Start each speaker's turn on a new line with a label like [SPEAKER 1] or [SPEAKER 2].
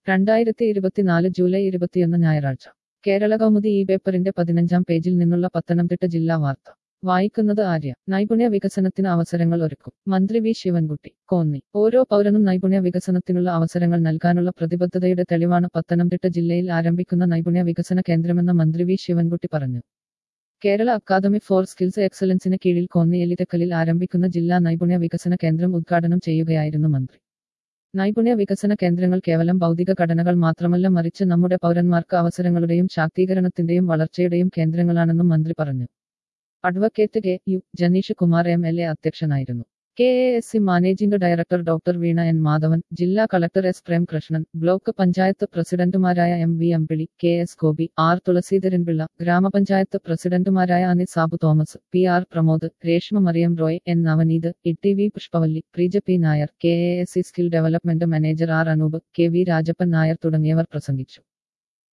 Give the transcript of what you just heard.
[SPEAKER 1] 2024 July 21 ഞായറാഴ്ച കേരള കൗമുദി ഈ പേപ്പറിന്റെ 15-ാം പേജിൽ നിന്നുള്ള പത്തനംതിട്ട ജില്ലാ വാർത്ത വായിക്കുന്നത് ആര്യ. നൈപുണ്യ വികസനത്തിന് അവസരങ്ങൾ ഒരുക്കും മന്ത്രി വി ശിവൻകുട്ടി. കോന്നി. ഓരോ പൗരനും നൈപുണ്യ വികസനത്തിനുള്ള അവസരങ്ങൾ നൽകാനുള്ള പ്രതിബദ്ധതയുടെ തെളിവാണ് പത്തനംതിട്ട ജില്ലയിൽ ആരംഭിക്കുന്ന നൈപുണ്യ വികസന കേന്ദ്രമെന്ന് മന്ത്രി വി ശിവൻകുട്ടി പറഞ്ഞു. കേരള അക്കാദമി ഫോർ സ്കിൽസ് എക്സലൻസിന് കീഴിൽ കോന്നി എലിതക്കലിൽ ആരംഭിക്കുന്ന ജില്ലാ നൈപുണ്യ വികസന കേന്ദ്രം ഉദ്ഘാടനം ചെയ്യുകയായിരുന്നു മന്ത്രി. നൈപുണ്യ വികസന കേന്ദ്രങ്ങൾ കേവലം ഭൗതിക ഘടനകൾ മാത്രമല്ല, മറിച്ച് നമ്മുടെ പൗരന്മാർക്ക് അവസരങ്ങളുടെയും ശാക്തീകരണത്തിന്റെയും വളർച്ചയുടെയും കേന്ദ്രങ്ങളാണെന്നും മന്ത്രി പറഞ്ഞു. Advocate K U Janeesh Kumar MLA അധ്യക്ഷനായിരുന്നു. KASC managing director doctor Veena N Madhavan, ജില്ലാ collector S Premkrishnan, block panchayat പ്രസിഡന്റുമാരായ MV Ambili, KS Gopi, R Thulaseedharanpillai, ഗ്രാമപഞ്ചായത്ത് പ്രസിഡന്റുമാരായ Ani Sabu Thomas, PR Pramod, Reshma Mariyam Roy, N Navaneeth, TV Pushpavalli, Preeja P Nair, KASC skill development manager R Anoop, KV Rajappan Nair തുടങ്ങിയവർ പ്രസംഗിച്ചു.